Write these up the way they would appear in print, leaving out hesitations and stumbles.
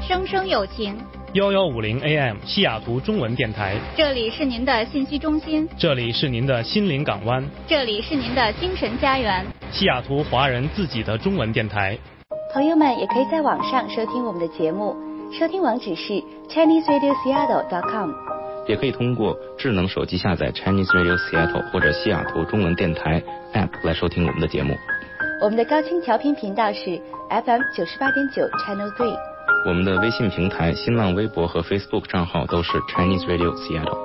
声声有情。 1150 AM 西雅图中文电台， 这里是您的信息中心， 这里是您的心灵港湾， 这里是您的精神家园， 西雅图华人自己的中文电台。 朋友们也可以在网上收听我们的节目，收听网址是 ChineseRadioSeattle.com， 也可以通过智能手机下载 Chinese Radio Seattle 或者西雅图中文电台 App 来收听我们的节目。 我们的高清调频频道是 FM 98.9 Channel 3。 我们的微信平台、新浪微博和 Facebook 账号都是 Chinese Radio Seattle。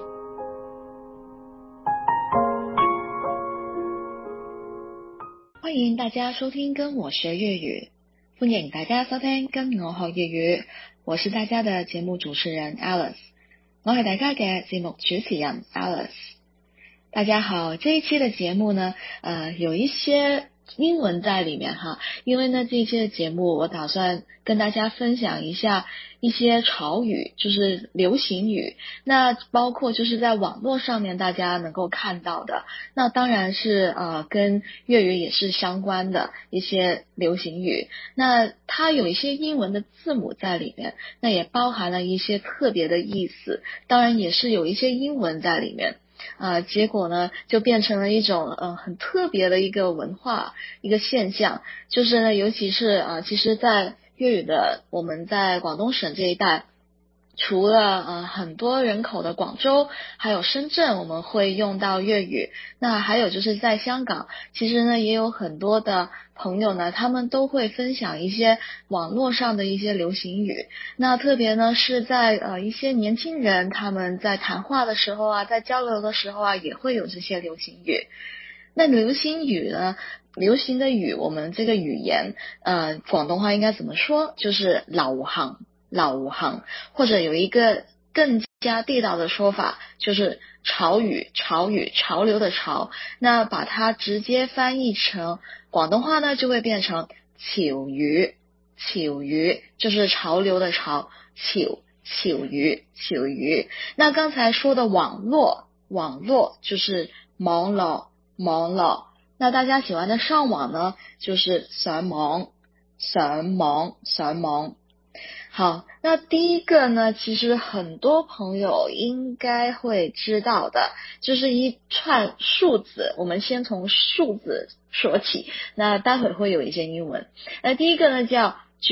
歡迎大家收聽跟我學粵語，歡迎大家收聽跟我學粵語，我是大家的節目主持人 Alice， 我係大家嘅節目主持人 Alice。大家好，這一期的節目呢，有一些英文在裡面哈，因為呢這一期的節目我打算跟大家分享一下一些潮語，就是流行語，那包括就是在網絡上面大家能夠看到的，那當然是跟粵語也是相關的一些流行語，那它有一些英文的字母在裡面，那也包含了一些特別的意思，當然也是有一些英文在裡面。結果呢就變成了一種很特別的一個文化一個現象，就是呢尤其是其實在粵語的我們在廣東省這一帶，除了很多人口的廣州還有深圳我們會用到粵語，那還有就是在香港，其實呢也有很多的朋友呢他們都會分享一些網絡上的一些流行語，那特別呢是在一些年輕人他們在談話的時候在交流的時候也會有這些流行語。那流行語呢，流行的語我們這個語言廣東話應該怎麼說，就是流行流行，或者有一個更加地道的說法，就是潮語潮語，潮流的潮，那把它直接翻譯成廣東話呢就會變成潮語潮語，就是潮流的潮，潮語潮語。那剛才說的網絡就是網絡網絡，那大家喜歡的上網呢就是上網上網上網。好，那第一個呢其實很多朋友應該會知道的，就是一串數字，我們先從數字說起，那待會會有一些英文。那第一個呢叫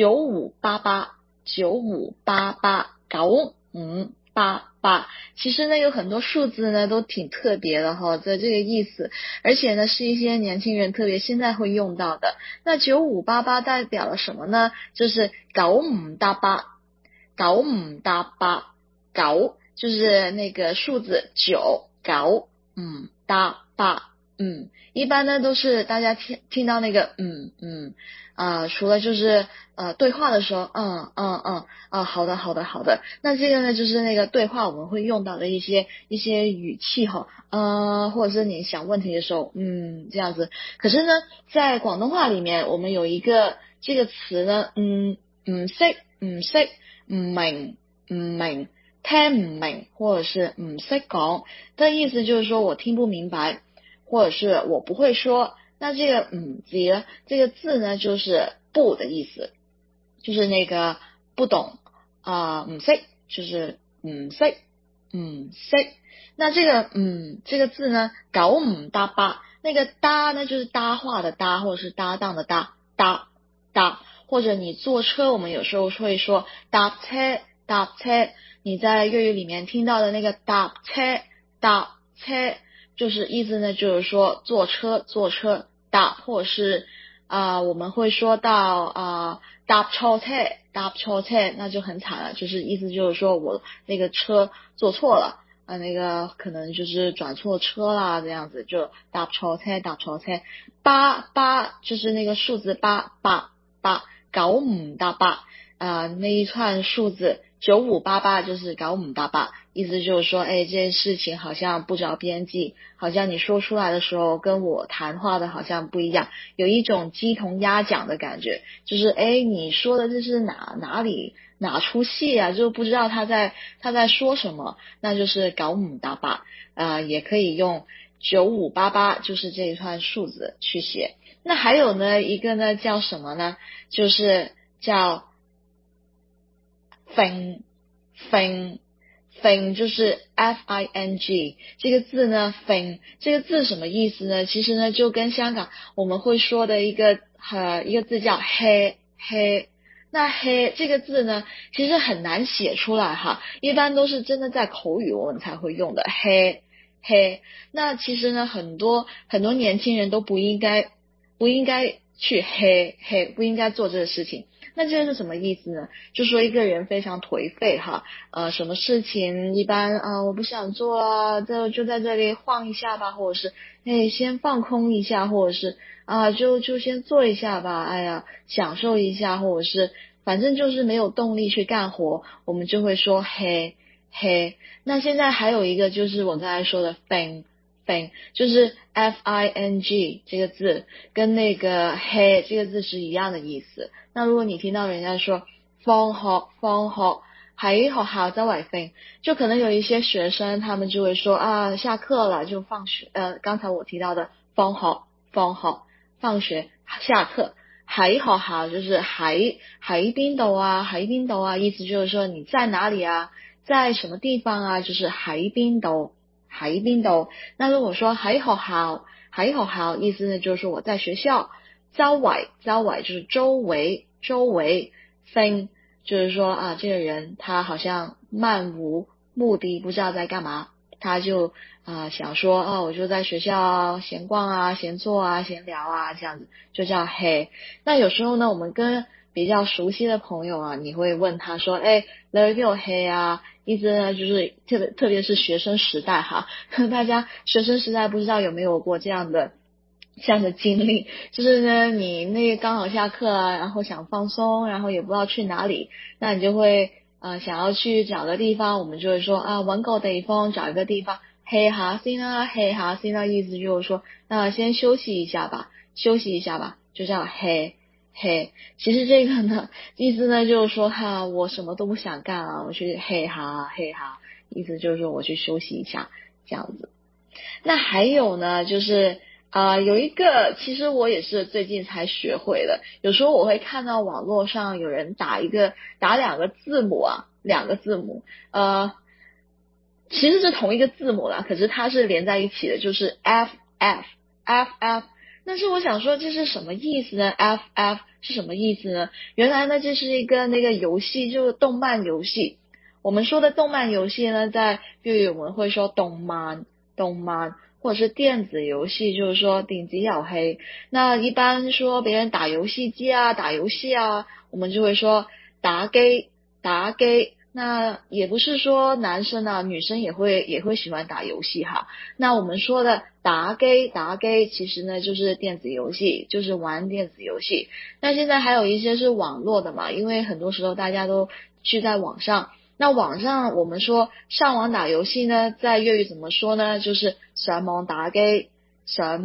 9588 9588 9588，其實呢有很多數字呢都挺特別的哈，在這個意思，而且呢是一些年輕人特別現在會用到的。那9588代表了什麼呢？就是9588 9588 9就是那個數字9 9588一般呢都是大家聽到那個除了就是對話的時候好的好的好的，那這個呢就是那個對話我們會用到的一些語氣哈，或者是你想問題的時候這樣子。可是呢在廣東話裡面我們有一個這個詞呢唔識唔明唔明聽唔明或者是唔識講的意思，就是說我聽不明白或者是我不會說。那這個字呢，這個字呢就是不的意思，就是那個不懂唔識，就是唔識。那這個字呢9588，那個搭呢就是搭話的搭或者是搭檔的搭或者你坐車我們有時候會說搭車，你在粵語裡面聽到的那個搭車就是意思呢就是說坐車搭，或者是我們會說到搭錯車那就很慘了，就是意思就是說我那個車坐錯了那個可能就是轉錯車啦，這樣子就搭錯車。八就是那個數字八9588那一串數字9588就是9588，意思就是說這件事情好像不着邊際，好像你說出來的時候跟我談話的好像不一樣，有一種雞同鴨講的感覺，就是你說的這是哪裡哪出戲啊，就不知道他在說什麼，那就是9588也可以用9588就是這一串數字去寫。那還有呢一個呢叫什麼呢，就是叫 Fing 就是 F-I-N-G 这个字呢 Fing 这个字什么意思呢？其实呢就跟香港我们会说的一个字叫黑。那黑这个字呢其实很难写出来哈，一般都是真的在口语我们才会用的黑。那其实呢很多年轻人都不应该去黑，不应该做这个事情。那这个是什么意思呢？就说一个人非常颓废哈，什么事情一般我不想做了，就在这里晃一下吧，或者是先放空一下，或者是就先做一下吧，哎呀享受一下，或者是反正就是没有动力去干活，我们就会说黑。那现在还有一个就是我刚才说的 Fing 就是 F-I-N-G 这个字跟那个黑这个字是一样的意思。那如果你听到人家说放學喺學校周圍飛，就可能有一些學生他們就會說下課了就放學，剛才我提到的放學放學下課，喺學校就是喺邊度啊，意思就是說你在哪裡啊，在什麼地方啊，就是喺邊度。那如果說喺學校意思呢就是說我在學校，周圍就是周圍，Fing 就是說這個人他好像漫無目的，不知道在幹嘛，他就想說我就在學校閒逛啊，閒坐啊，閒聊啊，這樣子就叫黑。那有時候呢我們跟比較熟悉的朋友你會問他說你去邊度黑啊，意思呢就是特別是學生時代哈，大家學生時代不知道有沒有過這樣的經歷，就是呢你那個剛好下課然後想放鬆，然後也不知道去哪裡，那你就會想要去找個地方，我們就會說搵個地方找一個地方黑下先啦，意思就是說先休息一下吧，就叫黑。其實這個呢意思呢就是說我什麼都不想幹我去黑哈，意思就是說我去休息一下這樣子。那還有呢就是有一個其實我也是最近才學會的，有時候我會看到網絡上有人打兩個字母其實是同一個字母啦，可是它是連在一起的，就是 FF。但是我想說這是什麼意思呢？ FF 是什麼意思呢？原來呢這是一個那個遊戲，就是動漫遊戲。我們說的動漫遊戲呢在粵語我們會說動漫，或者是電子遊戲，就是說電子遊戲。那一般說別人打遊戲機打遊戲我們就會說打機。那也不是說男生女生也會喜歡打遊戲哈。那我們說的打機其實呢就是電子遊戲，就是玩電子遊戲。那現在還有一些是網絡的嘛，因為很多時候大家都聚在網上。那網上我們說上網打遊戲呢，在粵語怎麼說呢？就是上網打機，上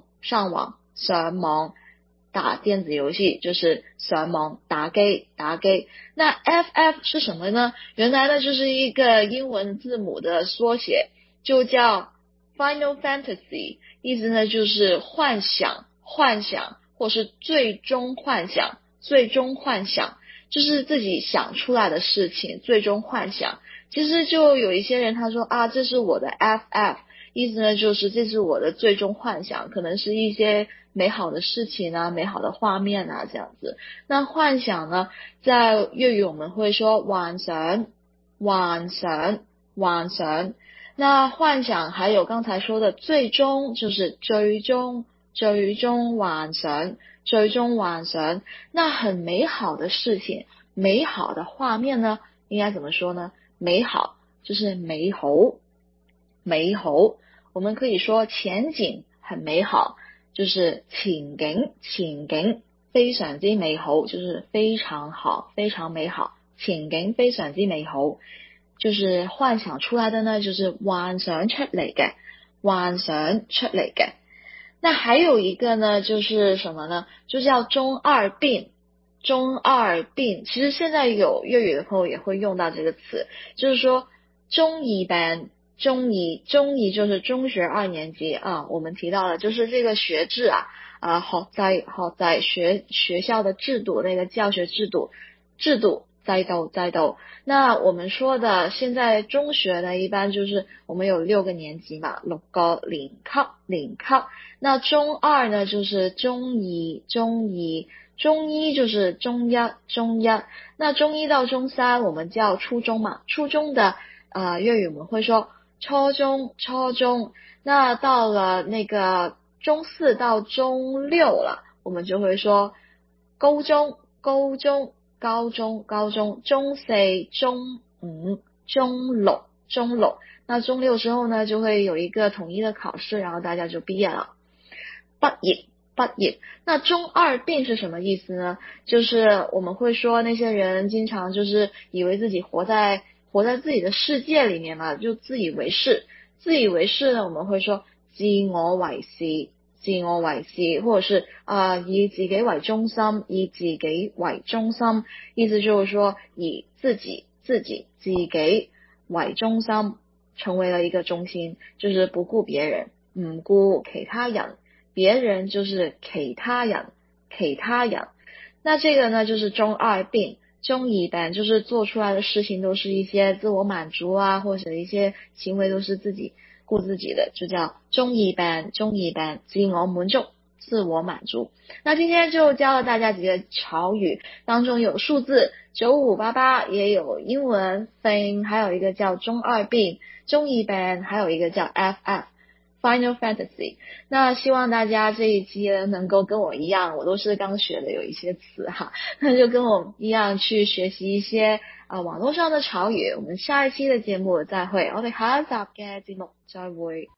網打電子遊戲，就是上網打機。那 FF 是什麼呢？原來呢就是一個英文字母的縮寫，就叫 Final Fantasy， 意思呢就是幻想，或是最終幻想，就是自己想出來的事情，最終幻想。其實就有一些人他說這是我的 FF， 意思呢就是這是我的最終幻想，可能是一些美好的事情美好的畫面這樣子。那幻想呢在粵語我們會說幻想。那幻想還有剛才說的最終，就是最終幻想。那很美好的事情，美好的畫面呢應該怎麼說呢？美好就是美好，我們可以說前景很美好，就是前景非常之美好，就是非常好，非常美好，前景非常之美好。就是幻想出來的呢就是幻想出嚟嘅。那還有一個呢就是什麼呢？就叫中二病。其實現在有粵語的朋友也會用到這個詞，就是說中二病。中二就是中學2年級我們提到了就是這個學制學制學校的制度，那個教學制度制度。那我们说的现在中学呢，一般就是我们有6个年级嘛，6個年級。那中2呢就是中2，中1就是中1。那中1到中3我们叫初中嘛，初中的粤语我们会说初中。那到了那个中4到中6了，我们就会说高中。中4、中5、中6。那中6之后呢，就会有一个统一的考试，然后大家就毕业了。毕业。那中二病是什么意思呢？就是我们会说那些人经常就是以为自己活在自己的世界里面嘛，就自以为是呢，我们会说自我为是，或者是以自己为中心，意思就是说以自己为中心，成为了一个中心，就是不顾别人，唔顾其他人，别人就是其他人。那这个呢就是中二病。中二病就是做出来的事情都是一些自我满足啊，或者一些行为都是顾自己的，就叫中二病，自我满足。那今天就教了大家几个潮语，当中有数字9588，也有英文 thing， 还有一个叫中二病、中二病，还有一个叫 FF Final Fantasy。 那希望大家这一期能够跟我一样，我都是刚學的有一些詞哈，那就跟我一樣去學習一些網絡上的潮語。我們下一期的節目再會，我哋下一集嘅節目再會。